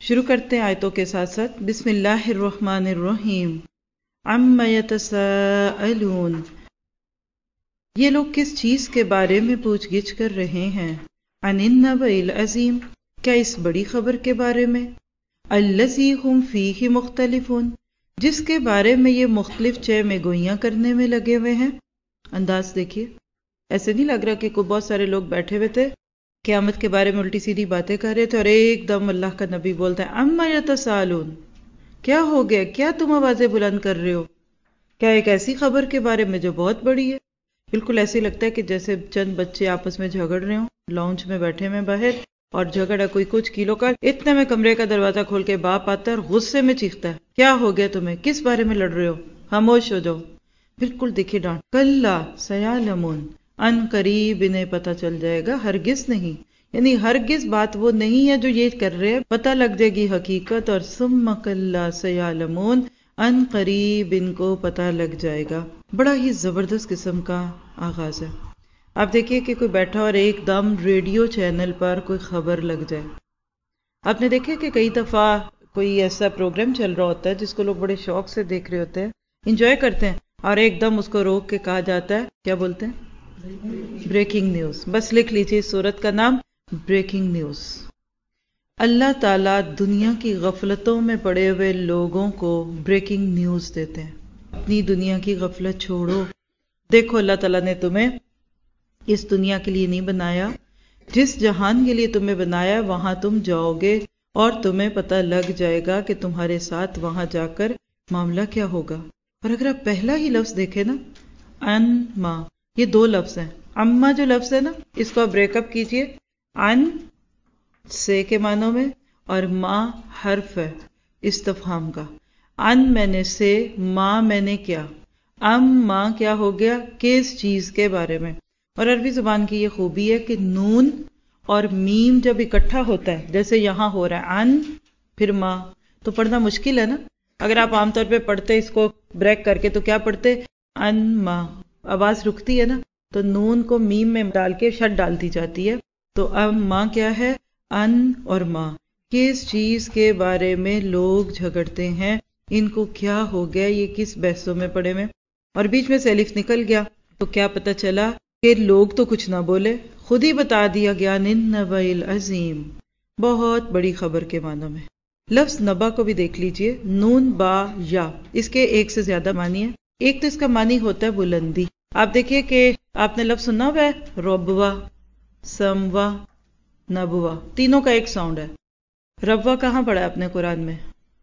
شروع کرتے ہیں آیتوں کے ساتھ ساتھ. بسم اللہ الرحمن الرحیم. عما یتساءلون، یہ لوگ کس چیز کے بارے میں پوچھ گچھ کر رہے ہیں. عن النبأ العظیم، کیا اس بڑی خبر کے بارے میں. الذی ہم فیہ مختلفون، جس کے بارے میں یہ مختلف چہ میں گوئیاں کرنے میں لگے ہوئے ہیں. انداز دیکھیے، ایسے نہیں لگ رہا کہ کوئی بہت سارے لوگ بیٹھے ہوئے تھے قیامت کے بارے میں الٹی سیدھی باتیں کر رہے تھے اور ایک دم اللہ کا نبی بولتا ہے عما یتساءلون، کیا ہو گیا، کیا تم آوازیں بلند کر رہے ہو، کیا ایک ایسی خبر کے بارے میں جو بہت بڑی ہے. بالکل ایسے لگتا ہے کہ جیسے چند بچے آپس میں جھگڑ رہے ہوں، لانچ میں بیٹھے میں باہر، اور جھگڑا کوئی کچھ کلو کا. اتنے میں کمرے کا دروازہ کھول کے باپ آتا ہے اور غصے میں چیختا ہے کیا ہو گیا تمہیں، کس بارے میں لڑ رہے ہو، خاموش ہو جاؤ. بالکل دیکھیے ڈانٹ. کلا سیعلمون، ان قریب انہیں پتہ چل جائے گا. ہرگز نہیں، یعنی ہرگز بات وہ نہیں ہے جو یہ کر رہے ہیں، پتہ لگ جائے گی حقیقت. اور ثم کلا سیعلمون، ان قریب ان کو پتہ لگ جائے گا. بڑا ہی زبردست قسم کا آغاز ہے. آپ دیکھیے کہ کوئی بیٹھا اور ایک دم ریڈیو چینل پر کوئی خبر لگ جائے. آپ نے دیکھا کہ کئی دفعہ کوئی ایسا پروگرام چل رہا ہوتا ہے جس کو لوگ بڑے شوق سے دیکھ رہے ہوتے ہیں، انجوائے کرتے ہیں، اور ایک دم اس کو روک کے کہا جاتا ہے کیا بولتے ہیں، بریکنگ نیوز. بس لکھ لیجیے اس سورت کا نام، بریکنگ نیوز. اللہ تعالیٰ دنیا کی غفلتوں میں پڑے ہوئے لوگوں کو بریکنگ نیوز دیتے ہیں. اپنی دنیا کی غفلت چھوڑو، دیکھو اللہ تعالیٰ نے تمہیں اس دنیا کے لیے نہیں بنایا. جس جہان کے لیے تمہیں بنایا وہاں تم جاؤ گے اور تمہیں پتہ لگ جائے گا کہ تمہارے ساتھ وہاں جا کر معاملہ کیا ہوگا. اور اگر آپ پہلا ہی لفظ دیکھیں نا، ان ما، یہ دو لفظ ہیں. اما جو لفظ ہے نا، اس کو آپ بریک اپ کیجئے. ان سے کے معنوں میں، اور ما حرف ہے استفہام کا. ان میں نے سے، ما میں نے کیا. ما کیا ہو گیا، کس چیز کے بارے میں. اور عربی زبان کی یہ خوبی ہے کہ نون اور میم جب اکٹھا ہوتا ہے، جیسے یہاں ہو رہا ہے ان پھر ما، تو پڑھنا مشکل ہے نا. اگر آپ عام طور پہ پڑھتے اس کو بریک کر کے تو کیا پڑھتے، ان ما، آواز رکتی ہے نا، تو نون کو میم میں ڈال کے شد ڈال دی جاتی ہے. تو ما کیا ہے، ان اور ما، کس چیز کے بارے میں لوگ جھگڑتے ہیں، ان کو کیا ہو گیا، یہ کس بحثوں میں پڑے ہوئے. اور بیچ میں سے الف نکل گیا تو کیا پتہ چلا کہ لوگ تو کچھ نہ بولے، خود ہی بتا دیا گیا النبأ العظیم، بہت بڑی خبر کے معنوں میں. لفظ نبا کو بھی دیکھ لیجئے، نون با یا، اس کے ایک سے زیادہ معنی ہے. ایک تو اس کا معنی ہوتا ہے بلندی. آپ دیکھیے کہ آپ نے لفظ سنا ہوا ہے ربوا، سموا، نبوا، تینوں کا ایک ساؤنڈ ہے. ربوا کہاں پڑھا ہے آپ نے قرآن میں،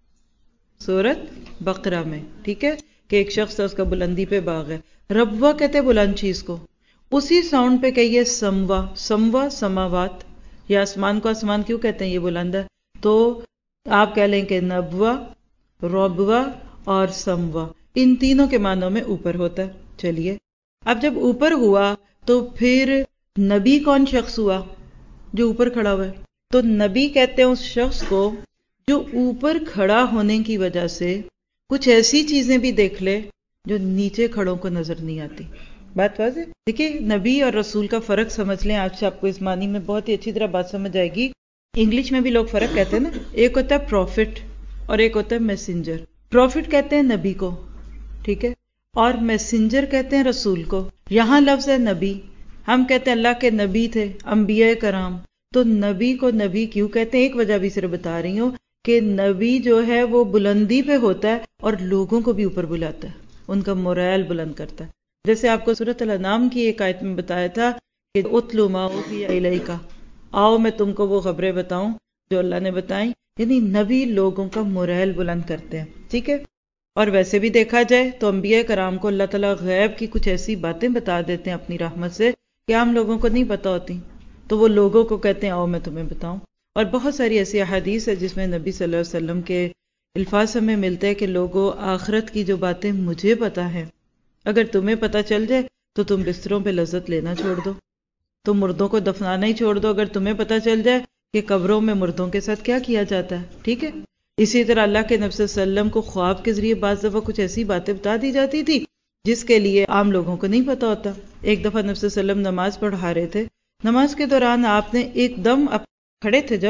سورۃ بقرہ میں، ٹھیک ہے، کہ ایک شخص ہے اس کا بلندی پہ باغ ہے. ربوا کہتے ہیں بلند چیز کو. اسی ساؤنڈ پہ کہیے سموا، سموا سماوات، یا آسمان کو آسمان کیوں کہتے ہیں، یہ بلند ہے. تو آپ کہہ لیں کہ نبوا، ربوا اور سموا، ان تینوں کے معنوں میں اوپر ہوتا ہے. چلیے اب جب اوپر ہوا تو پھر نبی کون شخص ہوا جو اوپر کھڑا ہوا ہے. تو نبی کہتے ہیں اس شخص کو جو اوپر کھڑا ہونے کی وجہ سے کچھ ایسی چیزیں بھی دیکھ لے جو نیچے کھڑوں کو نظر نہیں آتی. بات واضح. دیکھیے نبی اور رسول کا فرق سمجھ لیں، آج سے آپ کو اس معنی میں بہت ہی اچھی طرح بات سمجھ آئے گی. انگلش میں بھی لوگ فرق کہتے ہیں نا، ایک ہوتا ہے پروفٹ اور ایک ہوتا ہے میسنجر. پروفٹ کہتے ہیں نبی کو، ٹھیک ہے، اور میسنجر کہتے ہیں رسول کو. یہاں لفظ ہے نبی، ہم کہتے ہیں اللہ کے نبی تھے انبیاء کرام. تو نبی کو نبی کیوں کہتے ہیں، ایک وجہ بھی صرف بتا رہی ہوں کہ نبی جو ہے وہ بلندی پہ ہوتا ہے اور لوگوں کو بھی اوپر بلاتا ہے، ان کا مورائل بلند کرتا ہے. جیسے آپ کو سورۃ الانعام کی ایک آیت میں بتایا تھا کہ اتلو ما اوحی الیک، آؤ میں تم کو وہ خبریں بتاؤں جو اللہ نے بتائیں. یعنی نبی لوگوں کا مورائل بلند کرتے ہیں، ٹھیک ہے. اور ویسے بھی دیکھا جائے تو انبیاء کرام کو اللہ تعالیٰ غیب کی کچھ ایسی باتیں بتا دیتے ہیں اپنی رحمت سے کہ عام لوگوں کو نہیں پتہ ہوتی، تو وہ لوگوں کو کہتے ہیں آؤ میں تمہیں بتاؤں. اور بہت ساری ایسی احادیث ہے جس میں نبی صلی اللہ علیہ وسلم کے الفاظ ہمیں ملتے ہیں کہ لوگوں، آخرت کی جو باتیں مجھے پتہ ہیں اگر تمہیں پتہ چل جائے تو تم بستروں پہ لذت لینا چھوڑ دو، تم مردوں کو دفنانا ہی چھوڑ دو اگر تمہیں پتہ چل جائے کہ قبروں میں مردوں کے ساتھ کیا کیا جاتا ہے، ٹھیک ہے. اسی طرح اللہ کے نبی صلی اللہ علیہ وسلم کو خواب کے ذریعے بعض دفعہ کچھ ایسی باتیں بتا دی جاتی تھی جس کے لیے عام لوگوں کو نہیں پتہ ہوتا. ایک دفعہ نبی صلی اللہ علیہ وسلم نماز پڑھا رہے تھے، نماز کے دوران آپ نے ایک دم کھڑے تھے جب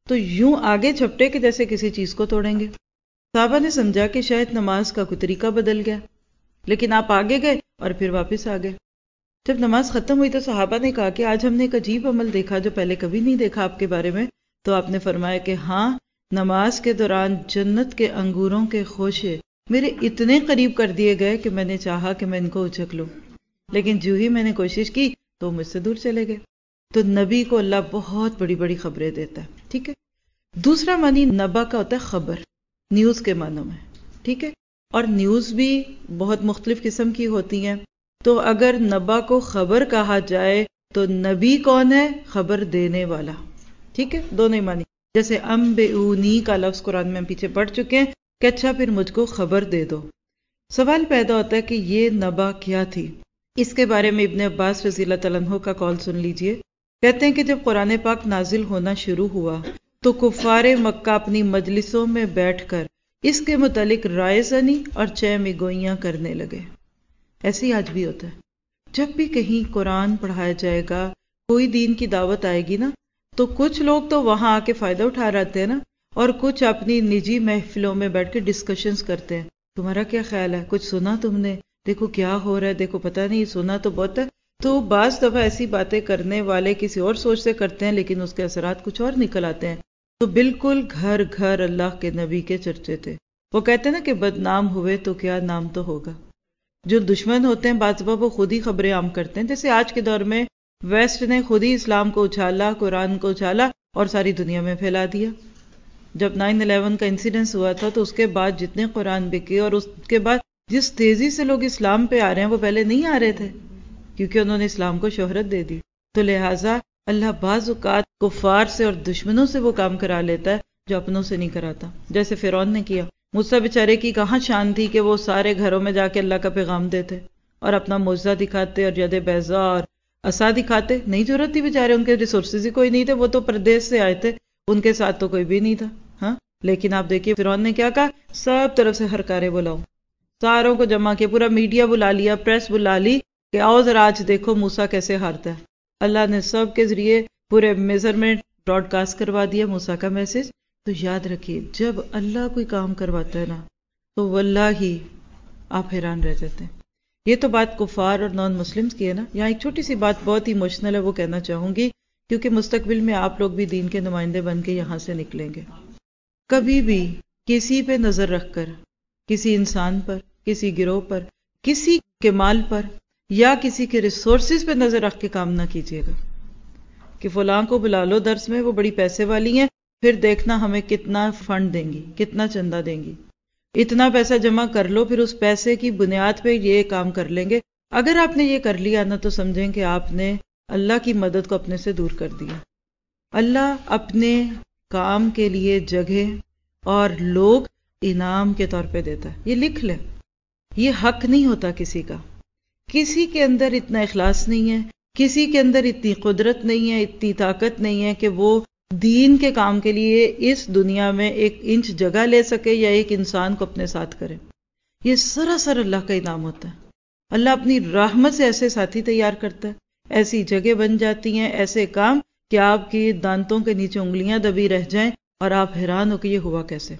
تو یوں آگے جھپٹے کہ جیسے کسی چیز کو توڑیں گے۔ صحابہ نے سمجھا کہ شاید نماز کا کوئی طریقہ بدل گیا، لیکن آپ آگے گئے اور پھر واپس آ گئے۔ جب نماز ختم ہوئی تو صحابہ نے کہا کہ آج ہم نے ایک عجیب عمل دیکھا جو پہلے کبھی نہیں دیکھا آپ کے بارے میں۔ تو آپ نے فرمایا کہ ہاں، نماز کے دوران جنت کے انگوروں کے خوشے میرے اتنے قریب کر دیے گئے کہ میں نے چاہا کہ میں ان کو اچک لوں، لیکن جو ہی میں نے کوشش کی تو مجھ سے دور چلے گئے۔ تو نبی کو اللہ بہت بڑی بڑی خبریں دیتا ہے، ٹھیک ہے۔ دوسرا معنی نبا کا ہوتا ہے خبر، نیوز کے معنوں میں، ٹھیک ہے۔ اور نیوز بھی بہت مختلف قسم کی ہوتی ہیں۔ تو اگر نبا کو خبر کہا جائے تو نبی کون ہے؟ خبر دینے والا، ٹھیک ہے، دونوں معنی۔ جیسے انبئونی کا لفظ قرآن میں ہم پیچھے پڑھ چکے ہیں کہ اچھا پھر مجھ کو خبر دے دو۔ سوال پیدا ہوتا ہے کہ یہ نبا کیا تھی؟ اس کے بارے میں ابن عباس رضی اللہ تعالیٰ عنہ کا قول سن لیجئے۔ کہتے ہیں کہ جب قرآن پاک نازل ہونا شروع ہوا تو کفار مکہ اپنی مجلسوں میں بیٹھ کر اس کے متعلق رائے زنی اور چہمی گوئیاں کرنے لگے۔ ایسے ہی آج بھی ہوتا ہے، جب بھی کہیں قرآن پڑھایا جائے گا، کوئی دین کی دعوت آئے گی نا، تو کچھ لوگ تو وہاں آ کے فائدہ اٹھا رہتے ہیں نا، اور کچھ اپنی نجی محفلوں میں بیٹھ کے ڈسکشنز کرتے ہیں۔ تمہارا کیا خیال ہے؟ کچھ سنا تم نے؟ دیکھو کیا ہو رہا ہے، دیکھو پتہ نہیں، سنا تو بہت ہے۔ تو بعض دفعہ ایسی باتیں کرنے والے کسی اور سوچ سے کرتے ہیں، لیکن اس کے اثرات کچھ اور نکل آتے ہیں۔ تو بالکل گھر گھر اللہ کے نبی کے چرچے تھے۔ وہ کہتے ہیں نا کہ بدنام ہوئے تو کیا نام تو ہوگا۔ جو دشمن ہوتے ہیں بعض دفعہ وہ خود ہی خبریں عام کرتے ہیں، جیسے آج کے دور میں ویسٹ نے خود ہی اسلام کو اچھالا، قرآن کو اچھالا اور ساری دنیا میں پھیلا دیا۔ جب 9/11 کا انسیڈنس ہوا تھا تو اس کے بعد جتنے قرآن بکے، اور اس کے بعد جس تیزی سے لوگ اسلام پہ آ رہے ہیں وہ پہلے نہیں آ رہے تھے، کیونکہ انہوں نے اسلام کو شہرت دے دی۔ تو لہٰذا اللہ بعض اوقات کفار سے اور دشمنوں سے وہ کام کرا لیتا ہے جو اپنوں سے نہیں کراتا، جیسے فرعون نے کیا۔ موسیٰ بیچارے کی کہاں شان تھی کہ وہ سارے گھروں میں جا کے اللہ کا پیغام دیتے اور اپنا معجزہ دکھاتے اور ید بیضاء اور عصا دکھاتے؟ نہیں ضرورت تھی بیچارے، ان کے ریسورسز ہی کوئی نہیں تھے، وہ تو پردیس سے آئے تھے، ان کے ساتھ تو کوئی بھی نہیں تھا۔ ہاں، لیکن آپ دیکھیے فرعون نے کیا کہا، سب طرف سے ہرکارے بلاؤ، ساروں کو جمع کیا، پورا میڈیا بلا لیا، پریس بلا لی کہ آؤ ذرا آج دیکھو موسیٰ کیسے ہارتا ہے۔ اللہ نے سب کے ذریعے پورے میجرمنٹ براڈ کاسٹ کروا دیا موسیٰ کا میسج۔ تو یاد رکھیے جب اللہ کوئی کام کرواتا ہے نا تو واللہ آپ حیران رہ جاتے ہیں۔ یہ تو بات کفار اور نان مسلمز کی ہے نا۔ یہاں ایک چھوٹی سی بات بہت ہی ایموشنل ہے، وہ کہنا چاہوں گی، کیونکہ مستقبل میں آپ لوگ بھی دین کے نمائندے بن کے یہاں سے نکلیں گے۔ کبھی بھی کسی پہ نظر رکھ کر، کسی انسان پر، کسی گروہ پر، کسی کے مال پر یا کسی کے ریسورسز پہ نظر رکھ کے کام نہ کیجیے گا کہ فلاں کو بلا لو درس میں، وہ بڑی پیسے والی ہیں، پھر دیکھنا ہمیں کتنا فنڈ دیں گی، کتنا چندہ دیں گی، اتنا پیسہ جمع کر لو، پھر اس پیسے کی بنیاد پہ یہ کام کر لیں گے۔ اگر آپ نے یہ کر لیا نا تو سمجھیں کہ آپ نے اللہ کی مدد کو اپنے سے دور کر دیا۔ اللہ اپنے کام کے لیے جگہ اور لوگ انعام کے طور پہ دیتا ہے، یہ لکھ لیں۔ یہ حق نہیں ہوتا کسی کا، کسی کے اندر اتنا اخلاص نہیں ہے، کسی کے اندر اتنی قدرت نہیں ہے، اتنی طاقت نہیں ہے کہ وہ دین کے کام کے لیے اس دنیا میں 1 انچ جگہ لے سکے یا ایک انسان کو اپنے ساتھ کرے۔ یہ سراسر اللہ کا انعام ہوتا ہے۔ اللہ اپنی رحمت سے ایسے ساتھی تیار کرتا ہے، ایسی جگہ بن جاتی ہیں، ایسے کام کہ آپ کی دانتوں کے نیچے انگلیاں دبی رہ جائیں اور آپ حیران ہو کہ یہ ہوا کیسے۔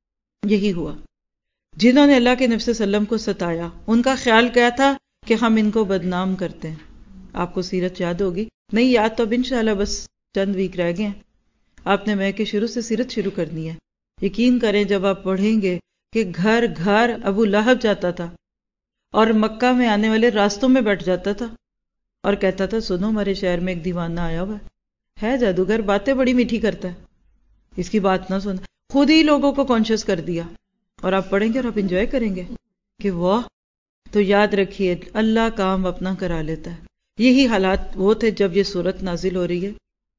یہی ہوا جنہوں نے اللہ کے نبی صلی اللہ علیہ وسلم کو ستایا، ان کا خیال کیا تھا کہ ہم ان کو بدنام کرتے ہیں۔ آپ کو سیرت یاد ہوگی، نہیں یاد تو اب انشاءاللہ بس چند ویک رہ گئے ہیں، آپ نے میں کہ شروع سے سیرت شروع کرنی ہے۔ یقین کریں جب آپ پڑھیں گے کہ گھر گھر ابو لہب جاتا تھا اور مکہ میں آنے والے راستوں میں بیٹھ جاتا تھا اور کہتا تھا سنو ہمارے شہر میں ایک دیوانہ آیا ہوا ہے جادوگر، باتیں بڑی میٹھی کرتا ہے، اس کی بات نہ سن۔ خود ہی لوگوں کو کانشیس کر دیا، اور آپ پڑھیں گے اور آپ انجوائے کریں گے کہ واہ۔ تو یاد رکھیے اللہ کام اپنا کرا لیتا ہے۔ یہی حالات وہ تھے جب یہ سورت نازل ہو رہی ہے۔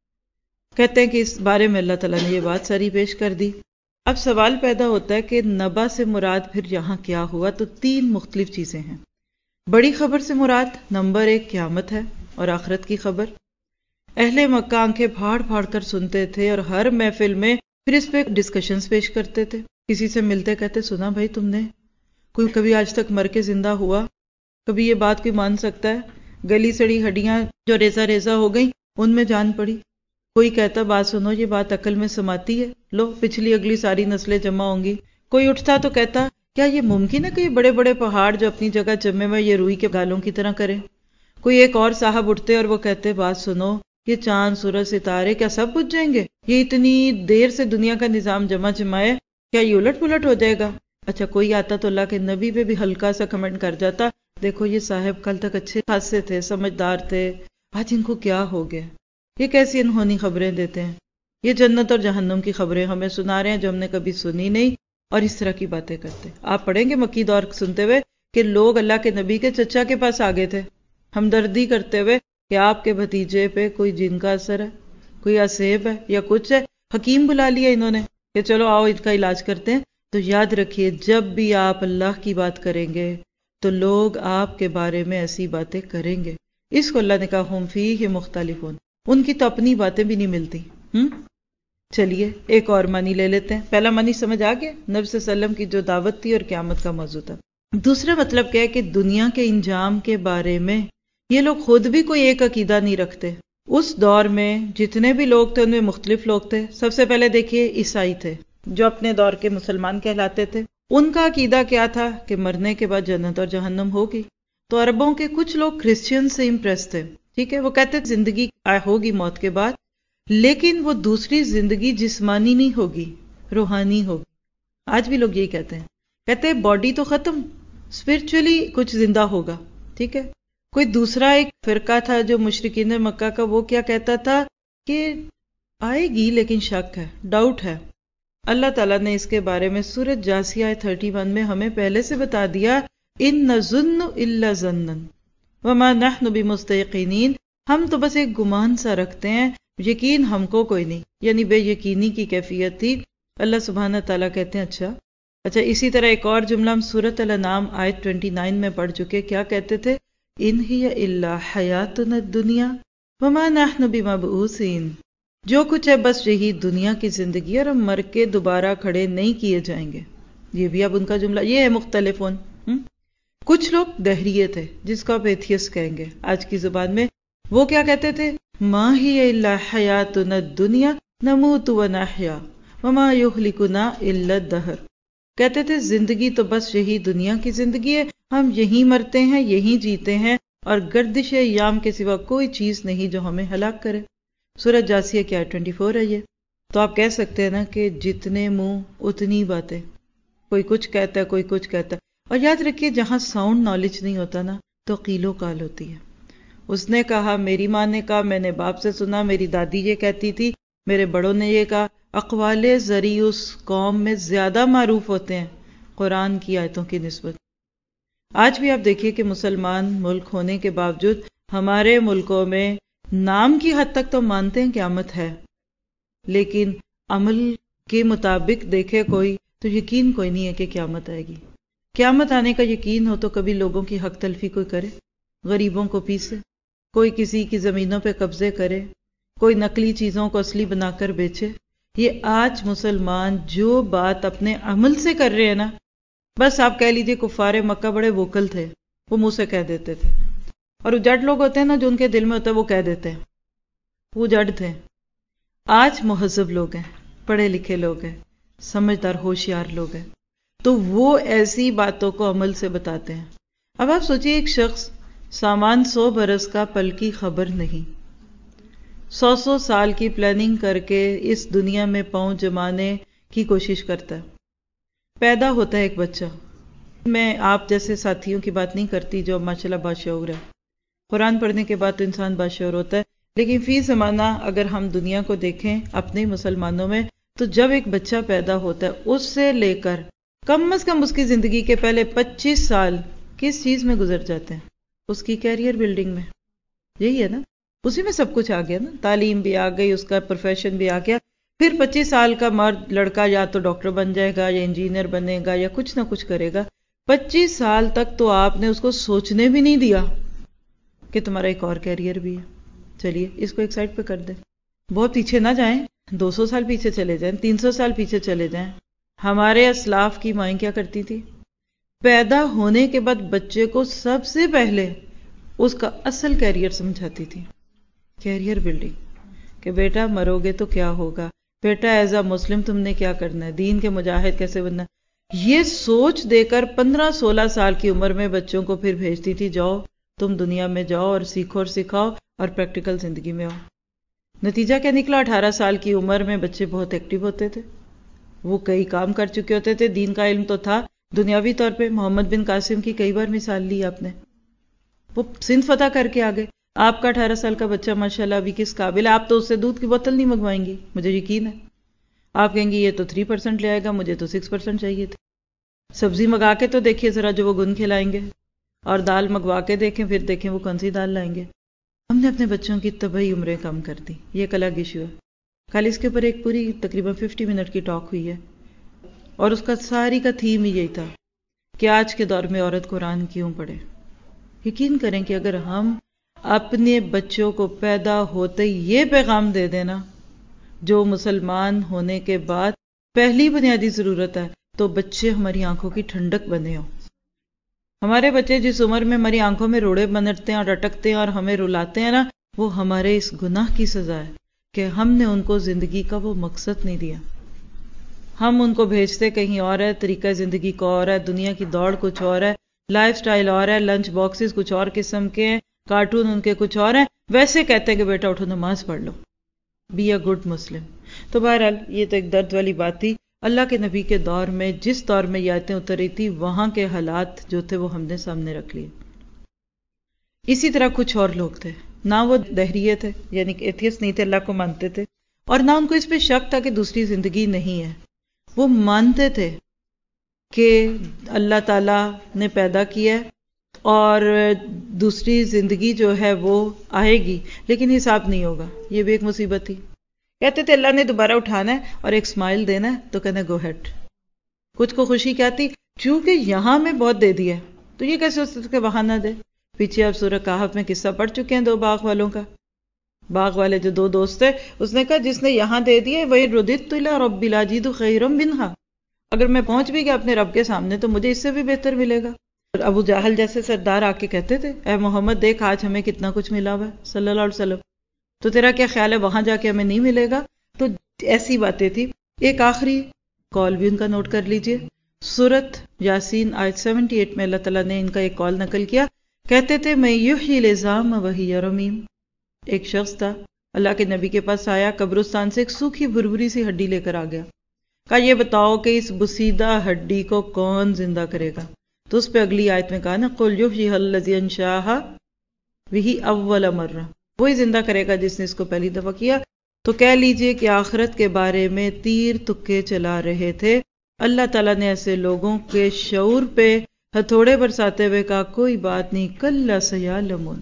کہتے ہیں کہ اس بارے میں اللہ تعالیٰ نے یہ بات ساری پیش کر دی۔ اب سوال پیدا ہوتا ہے کہ نبا سے مراد پھر یہاں کیا ہوا؟ تو 3 مختلف چیزیں ہیں۔ بڑی خبر سے مراد نمبر 1 قیامت ہے اور آخرت کی خبر۔ اہل مکہ آنکھیں پھاڑ پھاڑ کر سنتے تھے اور ہر محفل میں پھر اس پہ ڈسکشنز پیش کرتے تھے۔ کسی سے ملتے کہتے سنا بھائی تم نے کوئی کبھی آج تک مر کے زندہ ہوا؟ کبھی یہ بات کوئی مان سکتا ہے؟ گلی سڑی ہڈیاں جو ریزہ ریزہ ہو گئیں ان میں جان پڑی؟ کوئی کہتا بات سنو یہ بات عقل میں سماتی ہے، لو پچھلی اگلی ساری نسلیں جمع ہوں گی۔ کوئی اٹھتا تو کہتا کیا یہ ممکن ہے کہ یہ بڑے بڑے پہاڑ جو اپنی جگہ جمے ہوئے یہ روئی کے گالوں کی طرح کریں؟ کوئی ایک اور صاحب اٹھتے اور وہ کہتے بات سنو یہ چاند سورج ستارے کیا سب بجھ جائیں گے؟ یہ اتنی دیر سے دنیا کا نظام جمع جمائے، کیا یہ الٹ پلٹ ہو جائے گا؟ اچھا کوئی آتا تو اللہ کے نبی پہ بھی ہلکا سا کمنٹ کر جاتا، دیکھو یہ صاحب کل تک اچھے خاصے تھے، سمجھدار تھے، آج ان کو کیا ہو گیا؟ یہ کیسی انہونی خبریں دیتے ہیں، یہ جنت اور جہنم کی خبریں ہمیں سنا رہے ہیں جو ہم نے کبھی سنی نہیں، اور اس طرح کی باتیں کرتے۔ آپ پڑھیں گے مکی دور سنتے ہوئے کہ لوگ اللہ کے نبی کے چچا کے پاس آگے تھے ہمدردی کرتے ہوئے کہ آپ کے بھتیجے پہ کوئی جن کا اثر ہے، کوئی اسیب ہے یا کچھ ہے، حکیم بلا لیا انہوں نے کہ چلو آؤ ان کا علاج کرتے ہیں۔ تو یاد رکھیے جب بھی آپ اللہ کی بات کریں گے تو لوگ آپ کے بارے میں ایسی باتیں کریں گے۔ اس کو اللہ نے کہا ہم فیہ مختلفون، ان کی تو اپنی باتیں بھی نہیں ملتی۔ چلیے ایک اور معنی لے لیتے ہیں۔ پہلا معنی سمجھ آ گیا، نبی صلی اللہ علیہ وسلم کی جو دعوت تھی اور قیامت کا موضوع تھا۔ دوسرا مطلب کیا ہے کہ دنیا کے انجام کے بارے میں یہ لوگ خود بھی کوئی ایک عقیدہ نہیں رکھتے۔ اس دور میں جتنے بھی لوگ تھے ان میں مختلف لوگ تھے۔ سب سے پہلے دیکھیے عیسائی تھے جو اپنے دور کے مسلمان کہلاتے تھے۔ ان کا عقیدہ کیا تھا کہ مرنے کے بعد جنت اور جہنم ہوگی۔ تو عربوں کے کچھ لوگ کرسچین سے امپریس تھے، ٹھیک ہے، وہ کہتے تھے زندگی ہوگی موت کے بعد، لیکن وہ دوسری زندگی جسمانی نہیں ہوگی، روحانی ہوگی۔ آج بھی لوگ یہی کہتے ہیں باڈی تو ختم، اسپرچولی کچھ زندہ ہوگا، ٹھیک ہے۔ کوئی دوسرا ایک فرقہ تھا جو مشرکین مکہ کا، وہ کیا کہتا تھا کہ آئے گی لیکن شک ہے، ڈاؤٹ ہے۔ اللہ تعالیٰ نے اس کے بارے میں سورۃ جاثیہ 31 میں ہمیں پہلے سے بتا دیا، ان نظن الا ظنا وما نحن بمستيقنين، ہم تو بس ایک گمان سا رکھتے ہیں، یقین ہم کو کوئی نہیں، یعنی بے یقینی کی کیفیت تھی۔ اللہ سبحانہ تعالیٰ کہتے ہیں اچھا اسی طرح ایک اور جملہ ہم سورۃ الانعام آیت 29 میں پڑھ چکے، کیا کہتے تھے؟ ان ہی الا حیاتنا الدنیا وما نحن بمبعوثین، جو کچھ ہے بس یہی دنیا کی زندگی اور ہم مر کے دوبارہ کھڑے نہیں کیے جائیں گے۔ یہ بھی اب ان کا جملہ، یہ ہے مختلفون۔ کچھ لوگ دہریے تھے جس کو آپ ایتھیسٹ کہیں گے آج کی زبان میں، وہ کیا کہتے تھے؟ ما ہی الا حیاتنا الدنیا نموت ونحیا وما یہلکنا الا الدہر، کہتے تھے زندگی تو بس یہی دنیا کی زندگی ہے، ہم یہیں مرتے ہیں یہیں جیتے ہیں، اور گردش ایام کے سوا کوئی چیز نہیں جو ہمیں ہلاک کرے۔ سورۃ جاثیہ کی آیت 24 ہے یہ۔ تو آپ کہہ سکتے ہیں نا کہ جتنے منہ اتنی باتیں، کوئی کچھ کہتا ہے کوئی کچھ کہتا ہے۔ اور یاد رکھیے جہاں ساؤنڈ نالج نہیں ہوتا نا تو قیل و قال ہوتی ہے۔ اس نے کہا، میری ماں نے کہا، میں نے باپ سے سنا، میری دادی یہ کہتی تھی، میرے بڑوں نے یہ کہا۔ اقوال زری اس قوم میں زیادہ معروف ہوتے ہیں قرآن کی آیتوں کی نسبت۔ آج بھی آپ دیکھیے کہ مسلمان ملک ہونے کے باوجود ہمارے ملکوں میں نام کی حد تک تو مانتے ہیں قیامت ہے، لیکن عمل کے مطابق دیکھے کوئی تو یقین کوئی نہیں ہے کہ قیامت آئے گی۔ قیامت آنے کا یقین ہو تو کبھی لوگوں کی حق تلفی کوئی کرے، غریبوں کو پیسے، کوئی کسی کی زمینوں پہ قبضے کرے، کوئی نقلی چیزوں کو اصلی بنا کر بیچے۔ یہ آج مسلمان جو بات اپنے عمل سے کر رہے ہیں نا، بس آپ کہہ لیجئے کفار مکہ بڑے ووکل تھے، وہ منہ سے کہہ دیتے تھے، اور وہ جڑ لوگ ہوتے ہیں نا جو ان کے دل میں ہوتا ہے وہ کہہ دیتے ہیں، وہ جڑ تھے۔ آج مہذب لوگ ہیں، پڑھے لکھے لوگ ہیں، سمجھدار ہوشیار لوگ ہیں، تو وہ ایسی باتوں کو عمل سے بتاتے ہیں۔ اب آپ سوچئے ایک شخص سامان 100 برس کا پل کی خبر نہیں، 100 سال کی پلاننگ کر کے اس دنیا میں پاؤں جمانے کی کوشش کرتا ہے۔ پیدا ہوتا ہے ایک بچہ، میں آپ جیسے ساتھیوں کی بات نہیں کرتی جو ماشاءاللہ باشعور ہے، قرآن پڑھنے کے بعد تو انسان باشعور ہوتا ہے، لیکن فی زمانہ اگر ہم دنیا کو دیکھیں اپنے مسلمانوں میں، تو جب ایک بچہ پیدا ہوتا ہے اس سے لے کر کم از کم اس کی زندگی کے پہلے 25 سال کس چیز میں گزر جاتے ہیں؟ اس کی کیریئر بلڈنگ میں۔ یہی ہے نا، اسی میں سب کچھ آ گیا نا، تعلیم بھی آ گئی، اس کا پروفیشن بھی آ گیا۔ پھر 25 سال کا مرد لڑکا یا تو ڈاکٹر بن جائے گا یا انجینئر بنے گا یا کچھ نہ کچھ کرے گا۔ 25 سال تک تو آپ نے اس کو سوچنے بھی نہیں دیا کہ تمہارا ایک اور کیریئر بھی ہے۔ چلیے اس کو ایک سائڈ پہ کر دیں، بہت پیچھے نہ جائیں، 200 سال پیچھے چلے جائیں، 300 سال پیچھے چلے جائیں۔ ہمارے اسلاف کی مائیں کیا کرتی تھی؟ پیدا ہونے کے بعد بچے کو سب سے پہلے اس کا اصل کیریئر سمجھاتی تھی، کیریئر بلڈنگ، کہ بیٹا مرو گے تو کیا ہوگا، بیٹا ایز اے مسلم تم نے کیا کرنا ہے، دین کے مجاہد کیسے بننا ہے، یہ سوچ دے کر 15-16 سال کی عمر میں بچوں کو پھر بھیجتی تھی، جاؤ تم دنیا میں جاؤ اور سیکھو اور سکھاؤ اور پریکٹیکل زندگی میں آؤ۔ نتیجہ کیا نکلا، 18 سال کی عمر میں بچے بہت ایکٹیو ہوتے تھے، وہ کئی کام کر چکے ہوتے تھے، دین کا علم تو تھا، دنیاوی طور پہ محمد بن قاسم کی کئی بار مثال لی آپ نے، وہ سندھ فتح کر کے آگئے۔ آپ کا 18 سال کا بچہ ماشاءاللہ ابھی کس قابل ہے، آپ تو اس سے دودھ کی بوتل نہیں منگوائیں گی، مجھے یقین ہے۔ آپ کہیں گی یہ تو 3% لے آئے گا، مجھے تو 6% چاہیے تھی۔ سبزی منگا کے تو دیکھیے ذرا جو وہ گن کھلائیں گے، اور دال منگوا کے دیکھیں، پھر دیکھیں وہ کون سی دال لائیں گے۔ ہم نے اپنے بچوں کی طبعی عمریں کم کر دی، یہ ایک الگ ایشو ہے، کل اس کے اوپر ایک پوری تقریباً 50 منٹ کی ٹاک ہوئی ہے، اور اس کا ساری کا تھیم ہی یہی تھا کہ آج کے دور میں عورت قرآن کیوں پڑھے۔ یقین کریں کہ اگر ہم اپنے بچوں کو پیدا ہوتے یہ پیغام دے دینا جو مسلمان ہونے کے بعد پہلی بنیادی ضرورت ہے، تو بچے ہماری آنکھوں کی ٹھنڈک بنے ہوں۔ ہمارے بچے جس عمر میں ہماری آنکھوں میں روڑے بنتے ہیں اور اٹکتے ہیں اور ہمیں رلاتے ہیں نا، وہ ہمارے اس گناہ کی سزا ہے کہ ہم نے ان کو زندگی کا وہ مقصد نہیں دیا۔ ہم ان کو بھیجتے کہیں اور ہے، طریقہ زندگی کو اور ہے، دنیا کی دوڑ کچھ اور ہے، لائف سٹائل اور ہے، لنچ باکسز کچھ اور قسم کے ہیں، کارٹون ان کے کچھ اور ہیں، ویسے کہتے ہیں کہ بیٹا اٹھو نماز پڑھ لو، بی اے گڈ مسلم۔ تو بہرحال یہ تو ایک درد والی بات تھی۔ اللہ کے نبی کے دور میں جس دور میں یہ آیتیں اتر رہی تھی، وہاں کے حالات جو تھے وہ ہم نے سامنے رکھ لیے۔ اسی طرح کچھ اور لوگ تھے، نہ وہ دہریے تھے یعنی کہ ایتھیسٹ نہیں تھے، اللہ کو مانتے تھے، اور نہ ان کو اس پہ شک تھا کہ دوسری زندگی نہیں ہے۔ وہ مانتے تھے کہ اللہ تعالیٰ نے پیدا کیا ہے اور دوسری زندگی جو ہے وہ آئے گی، لیکن حساب نہیں ہوگا۔ یہ بھی ایک مصیبت تھی۔ کہتے تھے اللہ نے دوبارہ اٹھانا ہے اور ایک اسمائل دینا ہے، تو کہنا گو ہیڈ۔ کچھ کو خوشی کیا تھی، چونکہ یہاں میں بہت دے دیا تو یہ کیسے ہو سکتا کہ وہاں نہ دے۔ پیچھے آپ سورہ کہف میں قصہ پڑھ چکے ہیں 2 باغ والوں کا۔ باغ والے جو 2 دوست تھے، اس نے کہا جس نے یہاں دے دیے وہی رددت الی ربی لاجد خیرا منہا، اگر میں پہنچ بھی گیا اپنے رب کے سامنے تو مجھے اس سے بھی بہتر ملے گا۔ اور ابو جہل جیسے سردار آ کے کہتے تھے اے محمد دیکھ آج ہمیں کتنا کچھ ملا ہوا ہے صلی اللہ علیہ وسلم، تو تیرا کیا خیال ہے وہاں جا کے ہمیں نہیں ملے گا؟ تو ایسی باتیں تھی۔ ایک آخری کال بھی ان کا نوٹ کر لیجئے، سورۃ یاسین آیت 78 میں اللہ تعالیٰ نے ان کا ایک کال نقل کیا۔ کہتے تھے میں یحیی العظام وہی رمیم، ایک شخص تھا اللہ کے نبی کے پاس آیا، قبرستان سے ایک سوکھی بھربھری سی ہڈی لے کر آ گیا، کہا یہ بتاؤ کہ اس بسیدہ ہڈی کو کون زندہ کرے گا؟ تو اس پہ اگلی آیت میں کہا نا قل یحییھا الذی انشأھا وہی اول مرہ، وہی زندہ کرے گا جس نے اس کو پہلی دفعہ کیا۔ تو کہہ لیجئے کہ آخرت کے بارے میں تیر تکے چلا رہے تھے، اللہ تعالیٰ نے ایسے لوگوں کے شعور پہ ہتھوڑے برساتے ہوئے کہا کوئی بات نہیں، کلا سیعلمون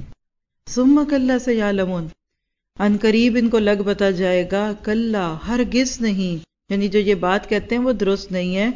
ثم کلا سیعلمون، ان قریب ان کو لگ بتا جائے گا، کلا ہرگز نہیں، یعنی جو یہ بات کہتے ہیں وہ درست نہیں ہے،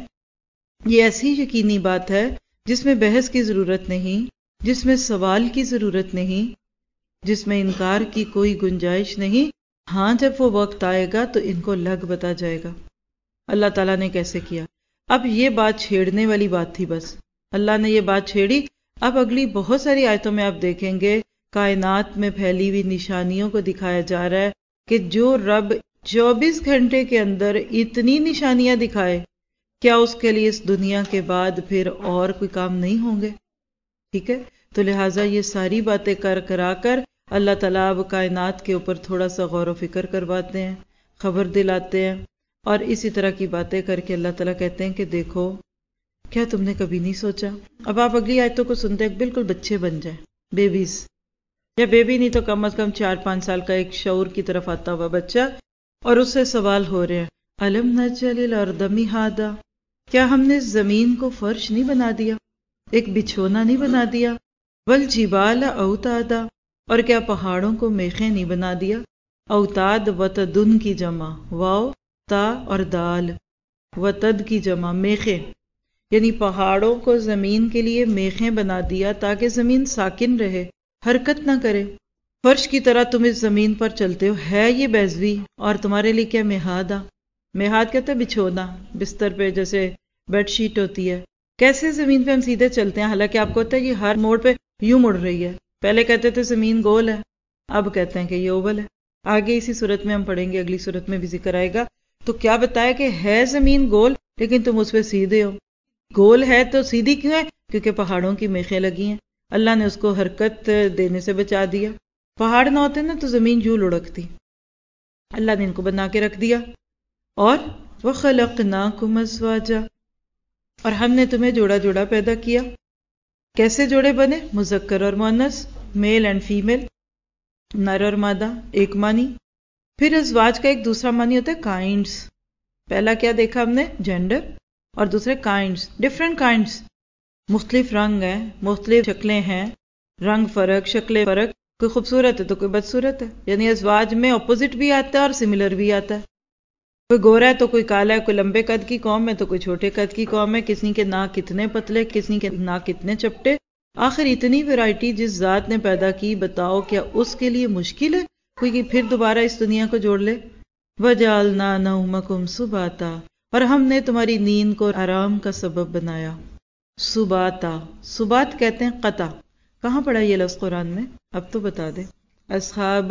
یہ ایسی یقینی بات ہے جس میں بحث کی ضرورت نہیں، جس میں سوال کی ضرورت نہیں، جس میں انکار کی کوئی گنجائش نہیں، ہاں جب وہ وقت آئے گا تو ان کو لگ بتا جائے گا۔ اللہ تعالیٰ نے کیسے کیا؟ اب یہ بات چھیڑنے والی بات تھی، بس اللہ نے یہ بات چھیڑی۔ اب اگلی بہت ساری آیتوں میں آپ دیکھیں گے کائنات میں پھیلی ہوئی نشانیوں کو دکھایا جا رہا ہے کہ جو رب 24 گھنٹے کے اندر اتنی نشانیاں دکھائے، کیا اس کے لیے اس دنیا کے بعد پھر اور کوئی کام نہیں ہوں گے؟ ٹھیک ہے، تو لہٰذا یہ ساری باتیں کرا کر اللہ تعالیٰ اب کائنات کے اوپر تھوڑا سا غور و فکر کرواتے ہیں، خبر دلاتے ہیں، اور اسی طرح کی باتیں کر کے اللہ تعالیٰ کہتے ہیں کہ دیکھو کیا تم نے کبھی نہیں سوچا؟ اب آپ اگلی آیتوں کو سنتے ہیں بالکل بچے بن جائیں، بیبیز، یا بیبی نہیں تو کم از کم 4-5 سال کا ایک شعور کی طرف آتا ہوا بچہ، اور اس سے سوال ہو رہے ہیں الم نجعل الارض مہادا، کیا ہم نے زمین کو فرش نہیں بنا دیا، ایک بچھونا نہیں بنا دیا، والجبال اوتادا، اور کیا پہاڑوں کو میخیں نہیں بنا دیا، اوتاد وتدن کی جمع، واو تا اور دال، وتد کی جمع میخیں، یعنی پہاڑوں کو زمین کے لیے میخیں بنا دیا تاکہ زمین ساکن رہے، حرکت نہ کرے، فرش کی طرح تم اس زمین پر چلتے ہو، ہے یہ بیضوی، اور تمہارے لیے کیا مہادا، مہاد کہتے ہیں بچھونا، بستر پہ جیسے بیڈ شیٹ ہوتی ہے، کیسے زمین پہ ہم سیدھے چلتے ہیں، حالانکہ آپ کو ہوتا ہے یہ ہر موڑ پہ یوں مڑ رہی ہے، پہلے کہتے تھے زمین گول ہے، اب کہتے ہیں کہ یہ اوول ہے، آگے اسی صورت میں ہم پڑھیں گے، اگلی صورت میں بھی ذکر آئے گا. تو کیا بتایا کہ ہے زمین گول لیکن تم اس پہ سیدھے ہو. گول ہے تو سیدھی کیوں ہے؟ کیونکہ پہاڑوں کی میخیں لگی ہیں، اللہ نے اس کو حرکت دینے سے بچا دیا. پہاڑ نہ ہوتے نا تو زمین جھول لڑکتی، اللہ نے ان کو بنا کے رکھ دیا. اور وَخَلَقْنَاكُمْ أَزْوَاجًا، اور ہم نے تمہیں جوڑا جوڑا پیدا کیا. کیسے جوڑے بنے؟ مذکر اور مؤنث، میل اینڈ فیمیل، نر اور مادہ، ایک معنی. پھر ازواج کا ایک دوسرا معنی ہوتا ہے کائنڈز. پہلا کیا دیکھا ہم نے؟ جینڈر، اور دوسرے کائنڈز، ڈفرینٹ کائنڈز، مختلف رنگ ہیں، مختلف شکلیں ہیں، رنگ فرق، شکلیں فرق، کوئی خوبصورت ہے تو کوئی بدصورت ہے. یعنی ازواج میں اپوزٹ بھی آتا ہے اور سملر بھی آتا ہے. کوئی گورا ہے تو کوئی کالا ہے، کوئی لمبے قد کی قوم ہے تو کوئی چھوٹے قد کی قوم ہے، کسی کے ناک کتنے پتلے، کسی کے ناک کتنے چپٹے. آخر اتنی ویرائٹی جس ذات نے پیدا کی، بتاؤ کیا اس کے لیے مشکل ہے کوئی کہ پھر دوبارہ اس دنیا کو جوڑ لے؟ وَجَعَلْنَا نَوْمَكُمْ سُبَاتًا، اور ہم نے تمہاری نیند کو آرام کا سبب بنایا. سباتا، سبات کہتے ہیں قطع. کہاں پڑھا یہ لفظ قرآن میں؟ اب تو بتا دے. اصحاب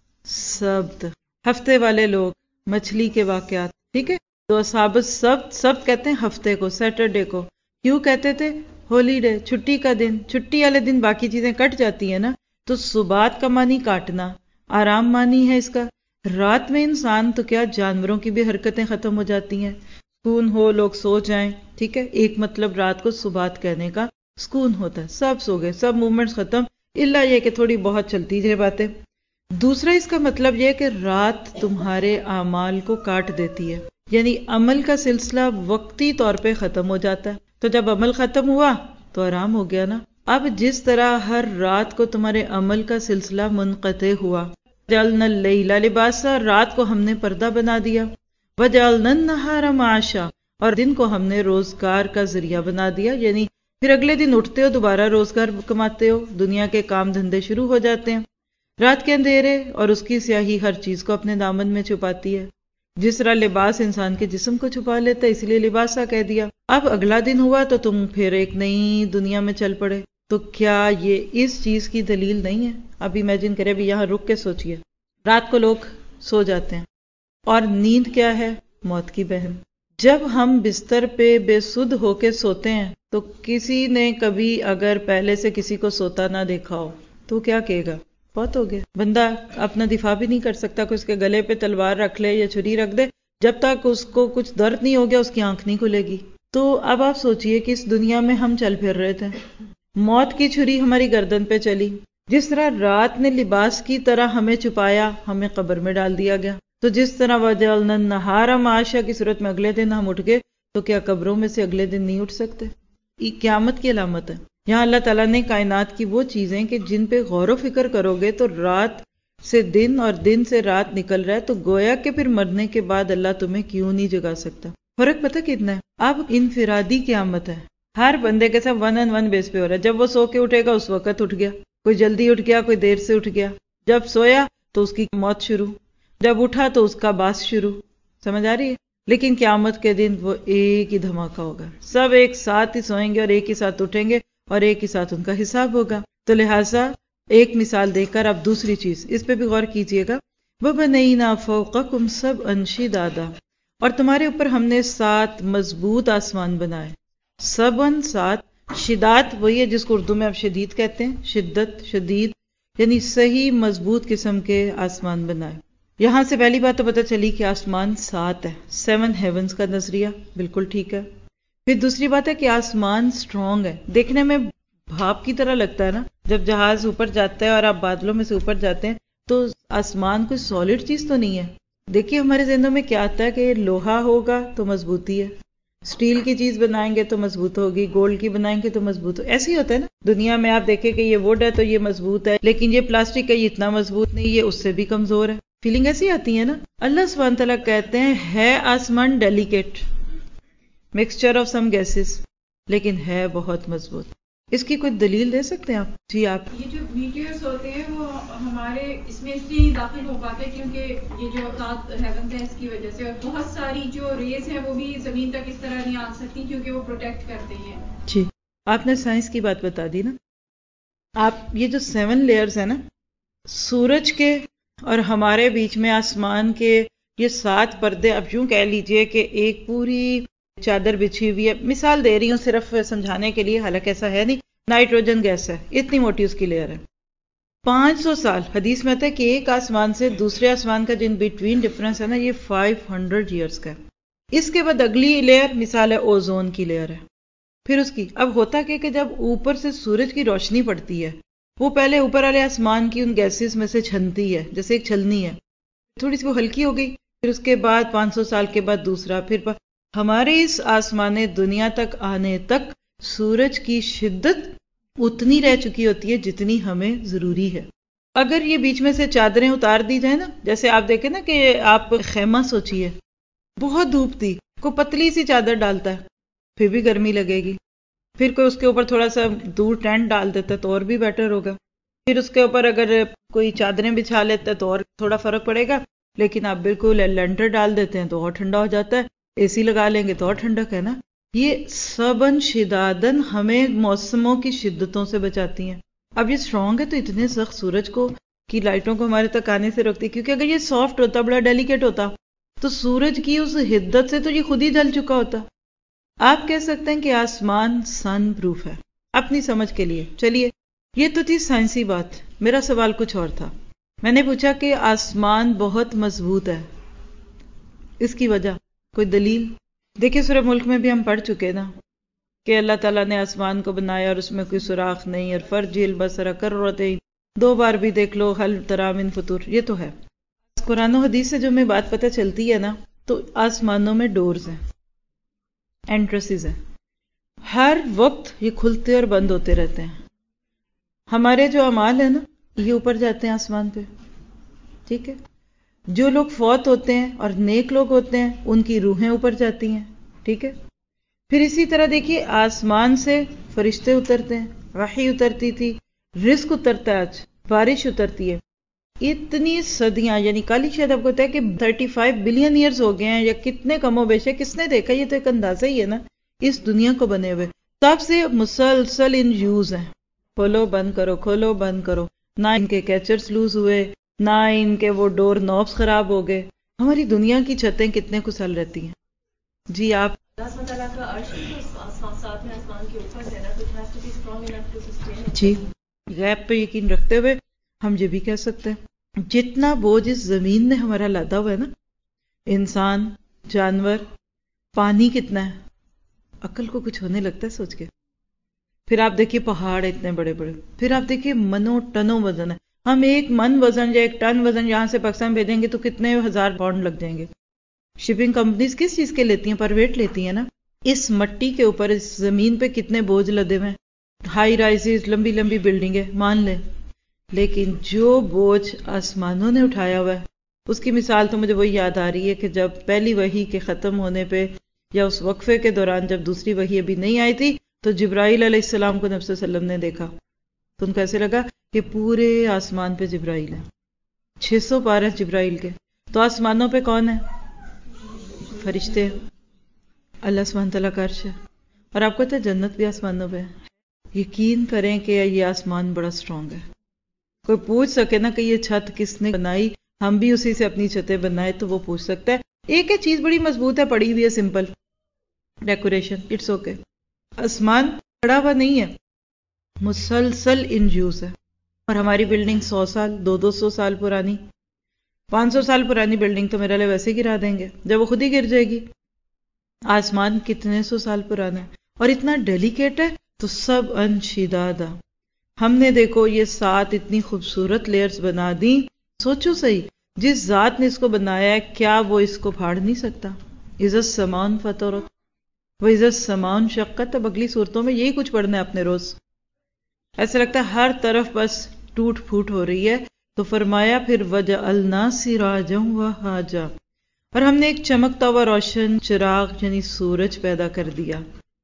السبت، ہفتے والے لوگ، مچھلی کے واقعات. ٹھیک ہے، تو اصحاب السبت، سبت کہتے ہیں ہفتے کو، سیٹرڈے کو. کیوں کہتے تھے؟ ہولی ڈے، چھٹی کا دن، چھٹی والے دن باقی چیزیں کٹ جاتی ہیں نا. تو سبات کا معنی کاٹنا، آرام معنی ہے اس کا. رات میں انسان تو کیا جانوروں کی بھی حرکتیں ختم ہو جاتی ہیں، سکون ہو، لوگ سو جائیں. ٹھیک ہے، ایک مطلب رات کو سبات کہنے کا سکون ہوتا ہے، سب سو گئے، سب موومنٹس ختم، الا یہ کہ تھوڑی بہت چلتی ہے باتیں. دوسرا اس کا مطلب یہ کہ رات تمہارے اعمال کو کاٹ دیتی ہے، یعنی عمل کا سلسلہ وقتی طور پہ ختم ہو جاتا ہے. تو جب عمل ختم ہوا تو آرام ہو گیا نا. اب جس طرح ہر رات کو تمہارے عمل کا سلسلہ منقطع ہوا، جعلنا اللیل لباسا، رات کو ہم نے پردہ بنا دیا، وجعلنا النہار معاشا، اور دن کو ہم نے روزگار کا ذریعہ بنا دیا. یعنی پھر اگلے دن اٹھتے ہو، دوبارہ روزگار کماتے ہو، دنیا کے کام دھندے شروع ہو جاتے ہیں. رات کے اندھیرے اور اس کی سیاہی ہر چیز کو اپنے دامن میں چھپاتی ہے. جس طرح لباس انسان کے جسم کو چھپا لیتا ہے، اس لیے لباسا کہہ دیا. اب اگلا دن ہوا تو تم پھر ایک نئی دنیا میں چل پڑے. تو کیا یہ اس چیز کی دلیل نہیں ہے؟ اب امیجن کریں، ابھی یہاں رک کے سوچئے. رات کو لوگ سو جاتے ہیں، اور نیند کیا ہے؟ موت کی بہن. جب ہم بستر پہ بے سدھ ہو کے سوتے ہیں تو کسی نے کبھی اگر پہلے سے کسی کو سوتا نہ دیکھا ہو تو کیا کہے گا؟ بہت ہو گیا. بندہ اپنا دفاع بھی نہیں کر سکتا، کہ اس کے گلے پہ تلوار رکھ لے یا چھری رکھ دے، جب تک اس کو کچھ درد نہیں ہو گیا اس کی آنکھ نہیں کھلے گی. تو اب آپ سوچئے کہ اس دنیا میں ہم چل پھر رہے تھے، موت کی چھری ہماری گردن پہ چلی. جس طرح رات نے لباس کی طرح ہمیں چھپایا، ہمیں قبر میں ڈال دیا گیا. تو جس طرح وجعلنا النہار معاشا کی صورت میں اگلے دن ہم اٹھ گئے، تو کیا قبروں میں سے اگلے دن نہیں اٹھ سکتے؟ یہ قیامت کی علامت ہے. یہاں اللہ تعالیٰ نے کائنات کی وہ چیزیں کہ جن پہ غور و فکر کرو گے تو رات سے دن اور دن سے رات نکل رہا ہے، تو گویا کہ پھر مرنے کے بعد اللہ تمہیں کیوں نہیں جگا سکتا. فرق پتہ کتنا ہے؟ اب انفرادی قیامت ہے، ہر بندے کے ساتھ ون آن ون بیس پہ ہو رہا ہے. جب وہ سو کے اٹھے گا اس وقت اٹھ گیا، کوئی جلدی اٹھ گیا، کوئی دیر سے اٹھ گیا. جب سویا تو اس کی موت شروع، جب اٹھا تو اس کا باس شروع. سمجھ آ رہی ہے؟ لیکن قیامت کے دن وہ ایک ہی دھماکہ ہوگا، سب ایک ساتھ ہی سوئیں گے اور ایک ہی ساتھ اٹھیں گے اور ایک ہی ساتھ ان کا حساب ہوگا. تو لہٰذا ایک مثال دے کر اب دوسری چیز اس پہ بھی غور کیجئے گا. وَبَنَيْنَا فَوْقَكُمْ سَبْعًا شِدَادًا، اور تمہارے اوپر ہم نے 7 مضبوط آسمان بنائے. سبن 7، شدات وہی ہے جس کو اردو میں آپ شدید کہتے ہیں، شدت، شدید، یعنی صحیح مضبوط قسم کے آسمان بنائے. یہاں سے پہلی بات تو پتہ چلی کہ آسمان 7 ہے، 7 ہیونز کا نظریہ بالکل ٹھیک ہے. پھر دوسری بات ہے کہ آسمان سٹرونگ ہے، دیکھنے میں بھاپ کی طرح لگتا ہے نا. جب جہاز اوپر جاتا ہے اور آپ بادلوں میں سے اوپر جاتے ہیں تو آسمان کوئی سالڈ چیز تو نہیں ہے. دیکھیے ہمارے ذہنوں میں کیا آتا ہے کہ لوہا ہوگا تو مضبوطی ہے، اسٹیل کی چیز بنائیں گے تو مضبوط ہوگی، گولڈ کی بنائیں گے تو مضبوط ہو. ایسے ہی ہوتا ہے نا دنیا میں. آپ دیکھیں کہ یہ ووڈ ہے تو یہ مضبوط ہے، لیکن یہ پلاسٹک ہے، یہ اتنا مضبوط نہیں، یہ اس سے بھی کمزور ہے. فیلنگ ایسی آتی ہے نا. اللہ سبحانہ تعالیٰ کہتے ہیں ہے آسمان delicate, mixture of some gases, لیکن ہے بہت مضبوط. اس کی کوئی دلیل دے سکتے ہیں آپ؟ جی آپ. یہ جو میٹیورز ہوتے ہیں وہ ہمارے اس میں اس لیے داخل ہو پاتے ہیں کیونکہ یہ جو 7 ہیونز ہیں اس کی وجہ سے، اور بہت ساری جو ریز ہیں وہ بھی زمین تک اس طرح نہیں آ سکتی کیونکہ وہ پروٹیکٹ کرتے ہیں. جی آپ نے سائنس کی بات بتا دی نا. آپ یہ جو 7 لیئرز ہیں نا، سورج کے اور ہمارے بیچ میں آسمان کے یہ 7 پردے، اب یوں کہہ لیجئے کہ ایک پوری چادر بچھی ہوئی ہے. مثال دے رہی ہوں صرف سمجھانے کے لیے، حالانکہ ایسا ہے نہیں. نائٹروجن گیس ہے، اتنی موٹی اس کی لیئر ہے. 500 سال حدیث میں آتا ہے کہ ایک آسمان سے دوسرے آسمان کا جن بٹوین ڈفرنس ہے نا، یہ 500 ایئرس کا ہے. اس کے بعد اگلی لیئر مثال ہے اوزون کی لیئر ہے. پھر اس کی اب ہوتا کہ جب اوپر سے سورج کی روشنی پڑتی ہے، وہ پہلے اوپر والے آسمان کی ان گیسز میں سے چھنتی ہے، جیسے ایک چھلنی ہے، تھوڑی سی وہ ہلکی ہو گئی. پھر اس کے بعد 500 سال کے بعد دوسرا، پھر ہمارے اس آسمان دنیا تک آنے تک سورج کی شدت اتنی رہ چکی ہوتی ہے جتنی ہمیں ضروری ہے. اگر یہ بیچ میں سے چادریں اتار دی جائیں نا، جیسے آپ دیکھیں نا کہ آپ خیمہ سوچیے، بہت دھوپ تھی، کوئی پتلی سی چادر ڈالتا ہے پھر بھی گرمی لگے گی. پھر کوئی اس کے اوپر تھوڑا سا دور ٹینٹ ڈال دیتا ہے تو اور بھی بیٹر ہوگا. پھر اس کے اوپر اگر کوئی چادریں بچھا لیتا ہے تو اور تھوڑا فرق پڑے گا. لیکن آپ بالکل لینٹر ڈال دیتے ہیں تو اور ٹھنڈا ہو جاتا ہے، اے سی لگا لیں گے تو اور ٹھنڈک ہے نا. یہ سبن شدادن ہمیں موسموں کی شدتوں سے بچاتی ہیں. اب یہ اسٹرانگ ہے تو اتنے سخت سورج کو کی لائٹوں کو ہمارے تک آنے سے روکتی ہے، کیونکہ اگر یہ سافٹ ہوتا، بڑا ڈیلیکیٹ ہوتا، تو سورج کی اس حدت سے تو یہ خود ہی جل چکا ہوتا. آپ کہہ سکتے ہیں کہ آسمان سن پروف ہے اپنی سمجھ کے لیے. چلیے، یہ تو تھی سائنسی بات. میرا سوال کچھ اور تھا. میں نے پوچھا کہ آسمان بہت مضبوط ہے، اس کی وجہ کوئی دلیل؟ دیکھیں سورہ ملک میں بھی ہم پڑھ چکے نا کہ اللہ تعالیٰ نے آسمان کو بنایا اور اس میں کوئی سوراخ نہیں، اور فرجی البصر کرتین، 2 بار بھی دیکھ لو، حل تری من فطور. یہ تو ہے. قرآن و حدیث سے جو ہمیں بات پتہ چلتی ہے نا، تو آسمانوں میں ڈورز ہیں، انٹرسز ہیں، ہر وقت یہ کھلتے اور بند ہوتے رہتے ہیں. ہمارے جو اعمال ہیں نا، یہ اوپر جاتے ہیں آسمان پہ. ٹھیک ہے، جو لوگ فوت ہوتے ہیں اور نیک لوگ ہوتے ہیں ان کی روحیں اوپر جاتی ہیں. ٹھیک ہے، پھر اسی طرح دیکھیے آسمان سے فرشتے اترتے ہیں، وحی اترتی تھی، رزق اترتا ہے، آج بارش اترتی ہے. اتنی صدیاں، یعنی کل ہی شاید آپ کو پتا ہے کہ 35 بلین ایئرز ہو گئے ہیں، یا کتنے کم و بیش ہے، کس نے دیکھا؟ یہ تو ایک اندازہ ہی ہے نا اس دنیا کو بنے ہوئے. تب سے مسلسل ان یوز ہیں، کھولو بند کرو، کھولو بند کرو. نہ ان کے کیچرز لوز ہوئے، نہ ان کے وہ ڈور نوبس خراب ہو گئے. ہماری دنیا کی چھتیں کتنے کچھ سال رہتی ہیں. جی آپ جی غیب پہ یقین رکھتے ہوئے ہم یہ بھی کہہ سکتے ہیں جتنا بوجھ اس زمین نے ہمارا لادا ہوا ہے نا، انسان، جانور، پانی کتنا ہے، عقل کو کچھ ہونے لگتا ہے سوچ کے. پھر آپ دیکھیے پہاڑ اتنے بڑے بڑے، پھر آپ دیکھیے منوں ٹنوں وزن ہے. ہم 1 من وزن یا 1 ٹن وزن یہاں سے پاکستان بھیجیں گے تو کتنے 1000 پاؤنڈ لگ جائیں گے. شپنگ کمپنیز کس چیز کے لیتی ہیں؟ پر ویٹ لیتی ہیں نا. اس مٹی کے اوپر، اس زمین پہ کتنے بوجھ لدے ہوئے ہیں. ہائی رائزز، لمبی لمبی بلڈنگیں مان لیں، لیکن جو بوجھ آسمانوں نے اٹھایا ہوا ہے، اس کی مثال تو مجھے وہی یاد آ رہی ہے کہ جب پہلی وحی کے ختم ہونے پہ یا اس وقفے کے دوران جب دوسری وحی ابھی نہیں آئی تھی، تو جبرائیل علیہ السلام کو نبی صلی اللہ علیہ وسلم نے دیکھا تو ان کو ایسے لگا کہ پورے آسمان پہ جبرائیل ہے. 600 پار ہیں جبرائیل کے. تو آسمانوں پہ کون ہے؟ فرشتے. اللہ سبحانہ تعالیٰ کا عرش ہے. اور آپ کو پتہ ہے جنت بھی آسمانوں پہ ہے. یقین کریں کہ یہ آسمان بڑا اسٹرانگ ہے. کوئی پوچھ سکے نا کہ یہ چھت کس نے بنائی، ہم بھی اسی سے اپنی چھتیں بنائے، تو وہ پوچھ سکتا ہے. ایک چیز بڑی مضبوط ہے، پڑی ہوئی ہے، سمپل ڈیکوریشن، اٹس اوکے. آسمان پڑا ہوا نہیں ہے، مسلسل ان یوز ہے. اور ہماری بلڈنگ 100 سال 200 سال پرانی، 500 سال پرانی بلڈنگ تو میرے لیے ویسے ہی گرا دیں گے جب وہ خود ہی گر جائے گی. آسمان کتنے 100 سال پرانا ہے اور اتنا ڈیلیکیٹ ہے. تو سب انشدادا، ہم نے دیکھو یہ 7 اتنی خوبصورت لیئرز بنا دی. سوچو صحیح، جس ذات نے اس کو بنایا ہے کیا وہ اس کو پھاڑ نہیں سکتا؟ اذا السماء انفطرت وَإِذَا السَّمَاءُ انشقت. اب اگلی صورتوں میں یہی کچھ پڑھنا ہے اپنے روز. ایسا لگتا ہے ہر طرف بس ٹوٹ پھوٹ ہو رہی ہے. تو فرمایا پھر وَجَعَلْنَا سِرَاجًا وَهَّاجًا، اور ہم نے ایک چمکتا ہوا روشن چراغ یعنی سورج پیدا کر دیا.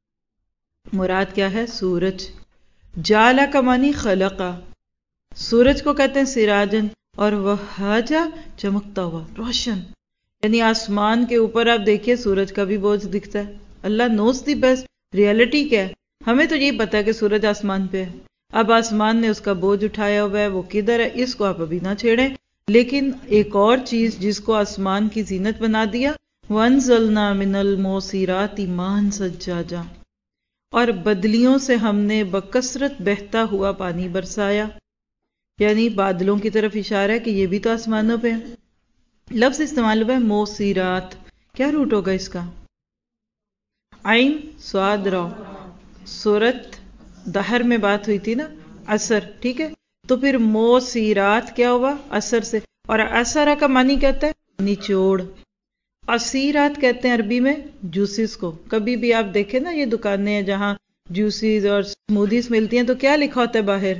مراد کیا ہے؟ سورج. جالا کا معنی خلقا، سورج کو کہتے ہیں سراجن، اور وہاجا چمکتا ہوا روشن. یعنی آسمان کے اوپر آپ دیکھیے سورج کا بھی بوجھ دکھتا ہے. اللہ نوز دی بیسٹ. ریالٹی کیا ہے؟ ہمیں تو یہی پتا ہے کہ سورج آسمان پہ ہے. اب آسمان نے اس کا بوجھ اٹھایا ہوا ہے، وہ کدھر ہے اس کو آپ ابھی نہ چھیڑیں. لیکن ایک اور چیز جس کو آسمان کی زینت بنا دیا، وَأَنزَلْنَا مِنَ الْمُعْصِرَاتِ مَاءً ثَجَّاجًا، اور بدلیوں سے ہم نے بکثرت بہتا ہوا پانی برسایا، یعنی بادلوں کی طرف اشارہ ہے کہ یہ بھی تو آسمانوں پہ ہیں۔ لفظ استعمال ہوا ہے موسیرات، کیا روٹ ہوگا اس کا؟ عین صاد را، سورت دہر میں بات ہوئی تھی نا، اثر، ٹھیک ہے، تو پھر موسیرات کیا ہوا؟ اثر سے، اور اثرہ کا معنی کہتا ہے نچوڑ۔ عصیرات کہتے ہیں عربی میں جوسز کو۔ کبھی بھی آپ دیکھیں نا یہ دکانیں ہیں جہاں جوسز اور سمودیز ملتی ہیں تو کیا لکھا ہوتا ہے باہر؟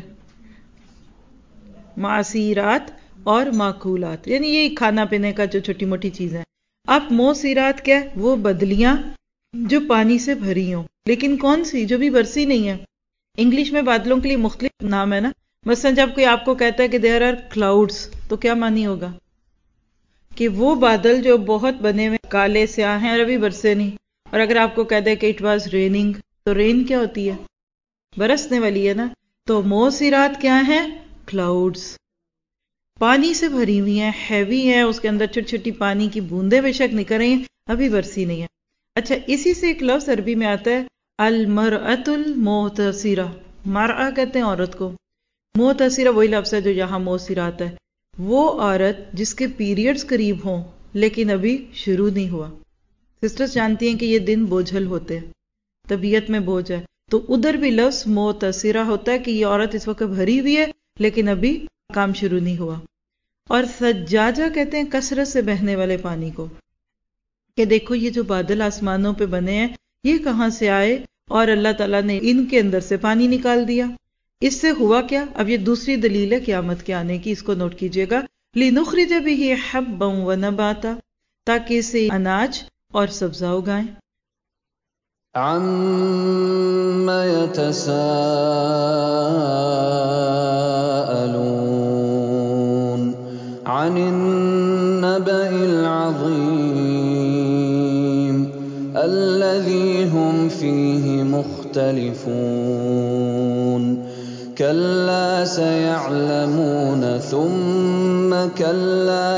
معصیرات اور ماکولات، یعنی یہی کھانا پینے کا جو چھوٹی موٹی چیز ہے۔ اب موسیرات کیا ہے؟ وہ بدلیاں جو پانی سے بھری ہوں، لیکن کون سی؟ جو بھی برسی نہیں ہے۔ انگلش میں بادلوں کے لیے مختلف نام ہے نا، مثلا جب کوئی آپ کو کہتا ہے کہ دیر آر کلاؤڈز، تو کیا معنی ہوگا؟ کہ وہ بادل جو بہت بنے ہوئے کالے سیاہ ہیں اور ابھی برسے نہیں۔ اور اگر آپ کو کہہ دے کہ اٹ واز ریننگ، تو رین کیا ہوتی ہے؟ برسنے والی ہے نا۔ تو موسیرات کیا ہیں؟ کلاؤڈز، پانی سے بھری ہوئی ہیں، ہیوی ہیں، اس کے اندر چھوٹی چھوٹی پانی کی بوندیں بے شک نکل رہی ہیں، ابھی برسی نہیں ہے۔ اچھا، اسی سے ایک لفظ عربی میں آتا ہے المرأۃ المعتصرہ، مرأہ کہتے ہیں عورت کو، معتصرہ وہی لفظ ہے جو یہاں موسیرات ہے، وہ عورت جس کے پیریڈز قریب ہوں لیکن ابھی شروع نہیں ہوا۔ سسٹرز جانتی ہیں کہ یہ دن بوجھل ہوتے ہیں، طبیعت میں بوجھ ہے، تو ادھر بھی لفظ معتصرہ ہوتا ہے کہ یہ عورت اس وقت بھری ہوئی ہے لیکن ابھی کام شروع نہیں ہوا۔ اور سجاجہ کہتے ہیں کثرت سے بہنے والے پانی کو، کہ دیکھو یہ جو بادل آسمانوں پہ بنے ہیں یہ کہاں سے آئے، اور اللہ تعالیٰ نے ان کے اندر سے پانی نکال دیا۔ اس سے ہوا کیا؟ اب یہ دوسری دلیل ہے قیامت کے آنے کی، اس کو نوٹ کیجئے گا۔ لِنُخْرِجَ بِهِ حَبًّا وَنَبَاتًا، تاکہ اسے اناج اور سبزہ اگائیں۔ عَمَّ يَتَسَاءَلُونَ عَنِ النَّبَإِ الْعَظِيمِ الَّذِي هُمْ فِيهِ مُخْتَلِفُونَ كَلَّا سَيَعْلَمُونَ ثُمَّ كَلَّا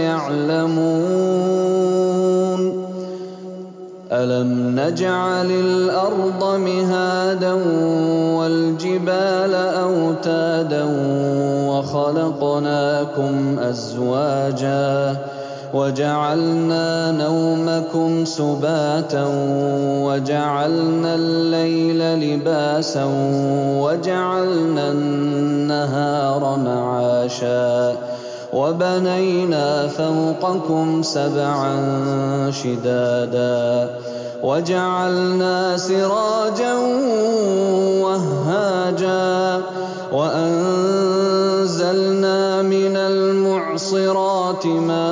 سَيَعْلَمُونَ أَلَمْ نَجْعَلِ الْأَرْضَ مِهَادًا وَالْجِبَالَ أَوْتَادًا وَخَلَقْنَاكُمْ أَزْوَاجًا وَجَعَلْنَا نَوْمَكُمْ سُبَاتًا وَجَعَلْنَا اللَّيْلَ لِبَاسًا وَجَعَلْنَا النَّهَارَ مَعَاشًا وَبَنَيْنَا فَوْقَكُمْ سَبْعًا شِدَادًا وَجَعَلْنَا سِرَاجًا وَهَّاجًا وَأَنزَلْنَا مِنَ الْمُعْصِرَاتِ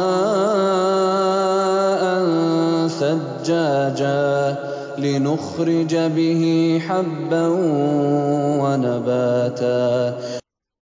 مَاءً ثَجَّاجًا لِنُخْرِجَ بِهِ حَبًّا وَنَبَاتًا